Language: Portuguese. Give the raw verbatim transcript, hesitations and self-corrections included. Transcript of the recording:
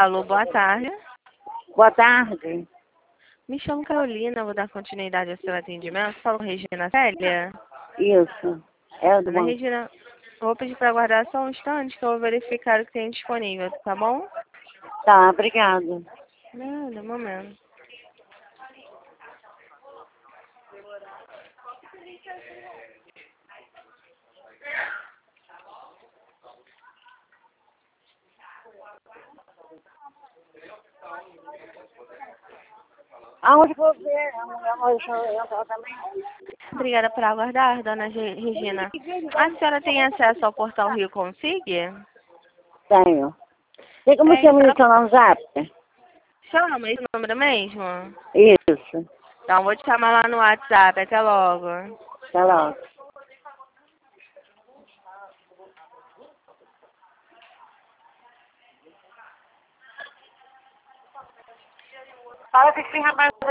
Alô, boa tarde. Boa tarde. Me chamo Carolina, vou dar continuidade ao seu atendimento. Falo com Regina Célia. Isso. É o do Ana banco. Regina, vou pedir para aguardar só um instante que eu vou verificar o que tem disponível, tá bom? Tá, obrigada. Nada, um momento. Aonde vou ver? A mulher mora também. Obrigada por aguardar, dona Ge- Regina. A senhora tem acesso ao portal Rio Consigue? Tenho. Tem como Tem, você me só... adicionar no zap? Chama esse número mesmo? Isso. Então, vou te chamar lá no WhatsApp. Até logo. Até logo. Fala que esse rapaz